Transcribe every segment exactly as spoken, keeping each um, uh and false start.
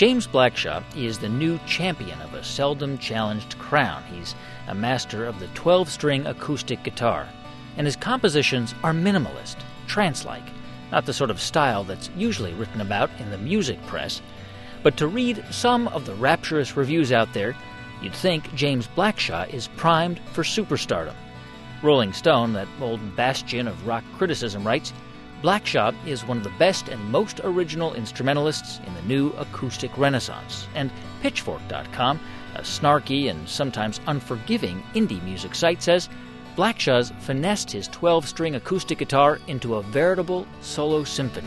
James Blackshaw is the new champion of a seldom challenged crown. He's a master of the twelve-string acoustic guitar, and his compositions are minimalist, trance-like, not the sort of style that's usually written about in the music press. But to read some of the rapturous reviews out there, you'd think James Blackshaw is primed for superstardom. Rolling Stone, that old bastion of rock criticism, writes, Blackshaw is one of the best and most original instrumentalists in the new acoustic renaissance. And Pitchfork dot com, a snarky and sometimes unforgiving indie music site, says Blackshaw's finessed his twelve-string acoustic guitar into a veritable solo symphony.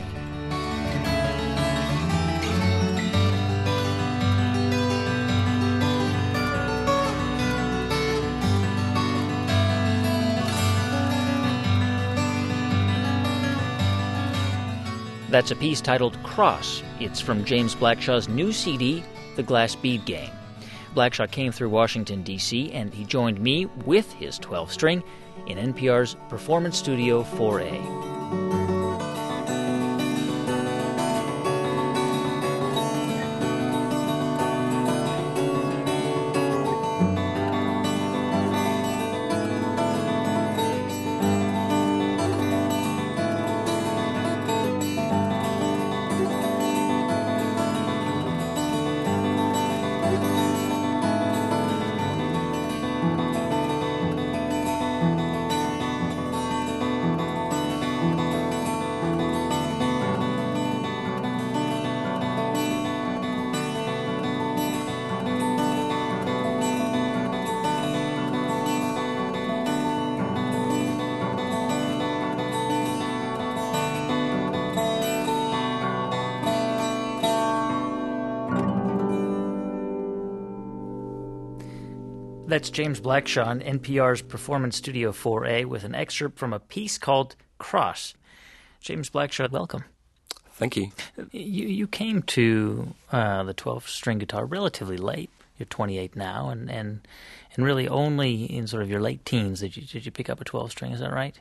That's a piece titled Cross. It's from James Blackshaw's new C D, The Glass Bead Game. Blackshaw came through Washington, D C, and he joined me with his twelve-string in N P R's Performance Studio four A. That's James Blackshaw on N P R's Performance Studio four A with an excerpt from a piece called Cross. James Blackshaw, welcome. Thank you. You, you came to uh, the twelve-string guitar relatively late. You're twenty-eight now, and, and and really only in sort of your late teens did you did you pick up a twelve-string. Is that right?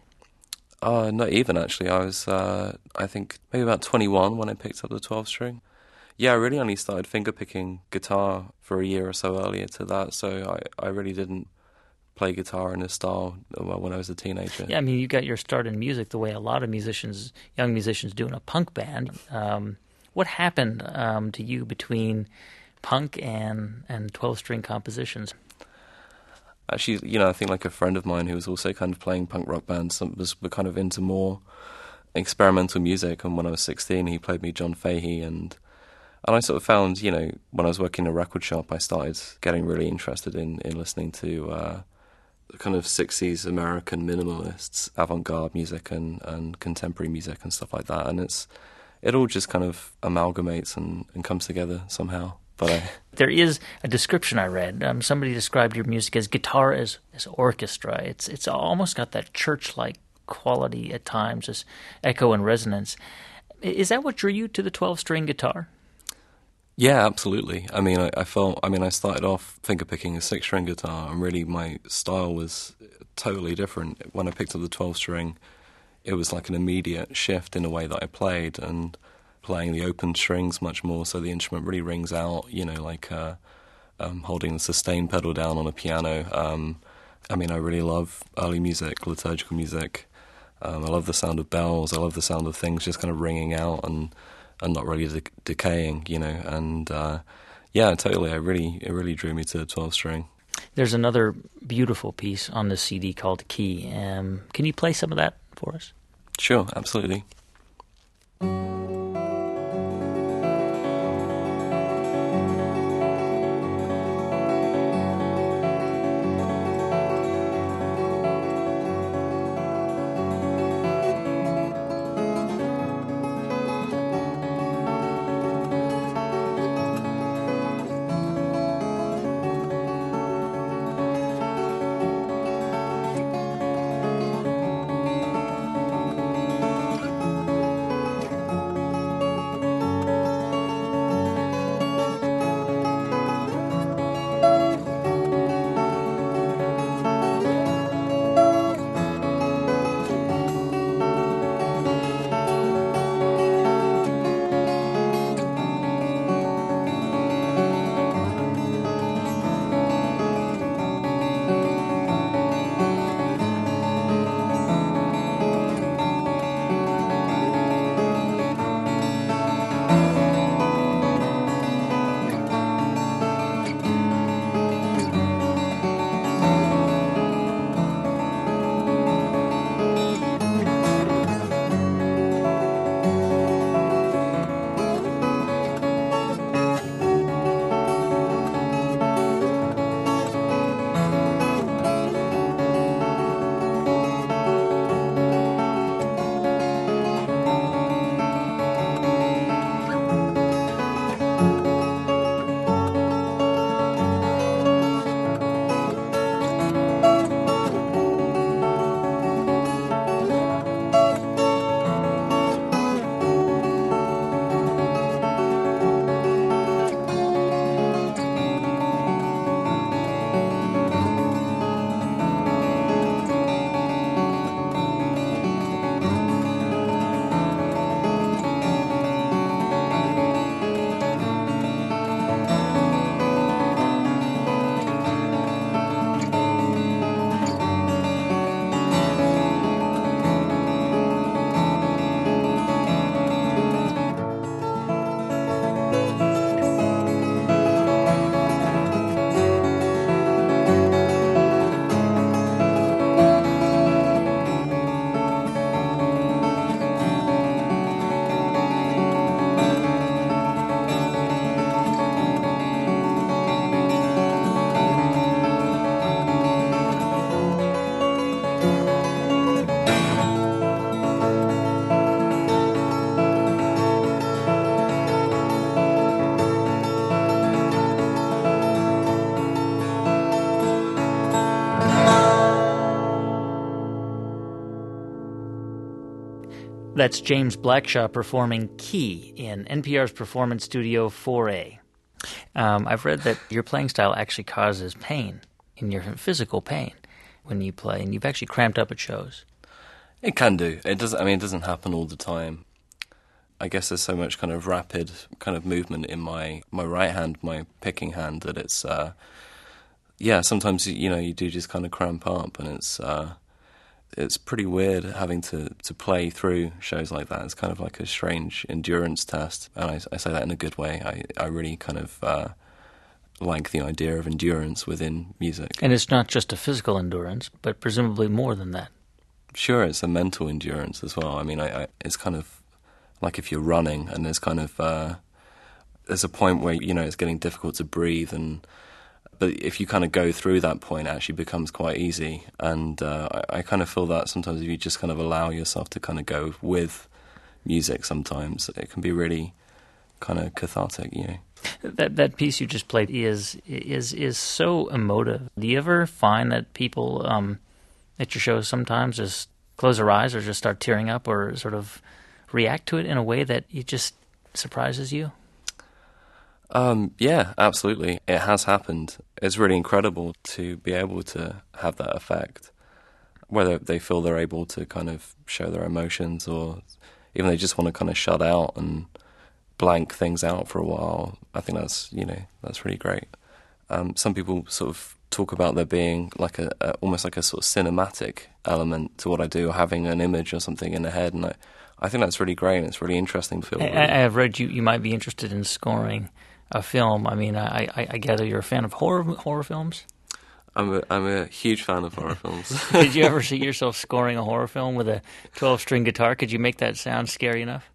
Uh, not even, actually. I was, uh, I think, maybe about twenty-one when I picked up the twelve-string. Yeah, I really only started finger-picking guitar for a year or so earlier to that, so I, I really didn't play guitar in this style when I was a teenager. Yeah, I mean, you got your start in music the way a lot of musicians, young musicians do in a punk band. Um, what happened um, to you between punk and, and twelve-string compositions? Actually, you know, I think like a friend of mine who was also kind of playing punk rock bands was kind of into more experimental music, and when I was sixteen, he played me John Fahey, and And I sort of found, you know, when I was working in a record shop, I started getting really interested in, in listening to uh, kind of sixties American minimalists, avant-garde music and, and contemporary music and stuff like that. And it's it all just kind of amalgamates and, and comes together somehow. But I... There is a description I read. Um, somebody described your music as guitar as, as orchestra. It's, it's almost got that church-like quality at times, this echo and resonance. Is that what drew you to the twelve-string guitar? Yeah, absolutely. I mean, I, I felt, I mean, I started off fingerpicking a six-string guitar, and really my style was totally different. When I picked up the twelve-string, it was like an immediate shift in the way that I played, and playing the open strings much more, so the instrument really rings out, you know, like uh, um, holding the sustain pedal down on a piano. Um, I mean, I really love early music, liturgical music. Um, I love the sound of bells. I love the sound of things just kind of ringing out and and not really de- decaying, you know, and uh, yeah, totally, I really, it really drew me to the twelve-string. There's another beautiful piece on this C D called Key. Um, can you play some of that for us? Sure, absolutely. That's James Blackshaw performing Key in N P R's Performance Studio four A. Um, I've read that your playing style actually causes pain, in your physical pain, when you play, and you've actually cramped up at shows. It can do. It doesn't. I mean, it doesn't happen all the time. I guess there's so much kind of rapid kind of movement in my, my right hand, my picking hand, that it's uh, yeah. Sometimes you know you do just kind of cramp up, and it's uh, it's pretty weird having to, to play through shows like that. It's kind of like a strange endurance test, and I, I say that in a good way. I I really kind of uh, like the idea of endurance within music. And it's not just a physical endurance, but presumably more than that. Sure, it's a mental endurance as well. I mean, I, I, it's kind of like if you're running and there's kind of uh, there's a point where you know it's getting difficult to breathe, and but if you kind of go through that point, it actually becomes quite easy. And uh, I, I kind of feel that sometimes if you just kind of allow yourself to kind of go with music, sometimes it can be really kind of cathartic, you know. That that piece you just played is is is so emotive. Do you ever find that people um, at your shows sometimes just close their eyes or just start tearing up or sort of react to it in a way that it just surprises you? Um, yeah, absolutely. It has happened. It's really incredible to be able to have that effect, whether they feel they're able to kind of show their emotions or even they just want to kind of shut out and blank things out for a while. I think that's, you know, that's really great. Um, some people sort of talk about there being like a, a almost like a sort of cinematic element to what I do, or having an image or something in the head, and I, I think that's really great and it's really interesting to feel. I, I have read you you might be interested in scoring a film. I mean, I, I, I gather you're a fan of horror horror films? I'm a, I'm a huge fan of horror films. Did you ever see yourself scoring a horror film with a twelve-string guitar? Could you make that sound scary enough?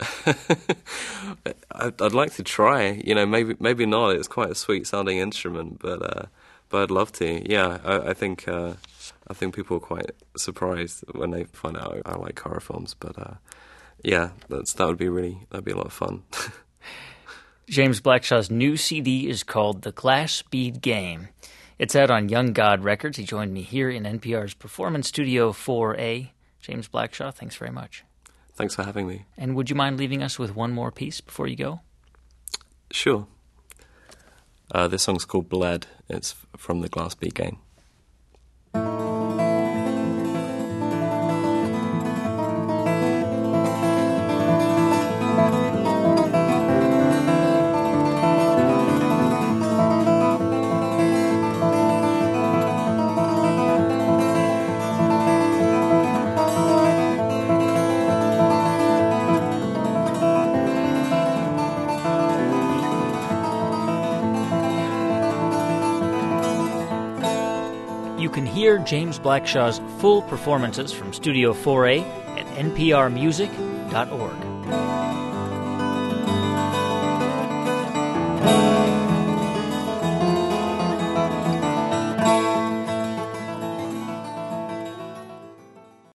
I'd, I'd like to try. You know, maybe maybe not. It's quite a sweet-sounding instrument, but uh, but I'd love to. Yeah, I, I think uh, I think people are quite surprised when they find out I like horror films. But uh, yeah, that's that would be really that'd be a lot of fun. James Blackshaw's new C D is called The Glass Speed Game. It's out on Young God Records. He joined me here in N P R's Performance Studio four A. James Blackshaw, thanks very much. Thanks for having me. And would you mind leaving us with one more piece before you go? Sure. Uh, this song's called Bled. It's from The Glass Bead Game. You can hear James Blackshaw's full performances from Studio four A at N P R music dot org.